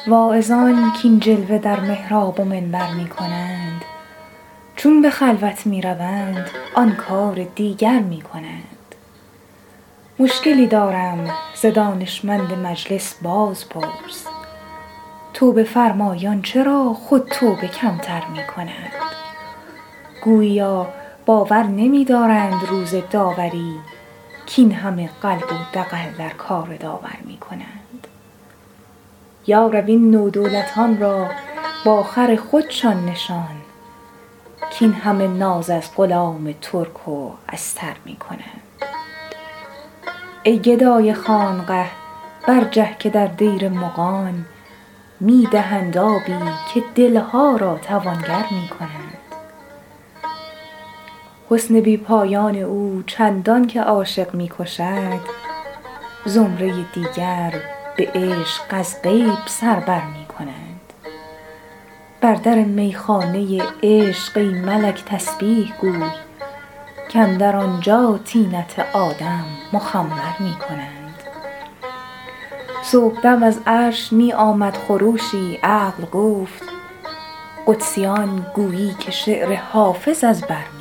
واعظان کاین جلوه در محراب و منبر می کنند، چون به خلوت می روند آن کار دیگر می کنند. مشکلی دارم ز دانشمند مجلس باز پرس، توبه فرمایان چرا خود توبه کمتر می کنند؟ گوییا باور نمی دارند روز داوری، کاین همه قلب و دغل در کار داور می کنند. یا رب این نودولتان را با خر خودشان نشان، کاین همه ناز از غلام ترک و استر می کنند. ای گدای خانقه برجه که در دیر مغان، می دهند آبی که دلها را توانگر می کنند. حسن بی پایان او چندان که عاشق می کشد، زمره دیگر به عشق از غیب سر بر می کنند. بر در میخانه عشق ای ملک تسبیح گوی، کاندر آنجا طینت آدم مخمر می کنند. صبحدم از عرش می آمد خروشی، عقل گفت قدسیان گویی که شعر حافظ از بر می کنند.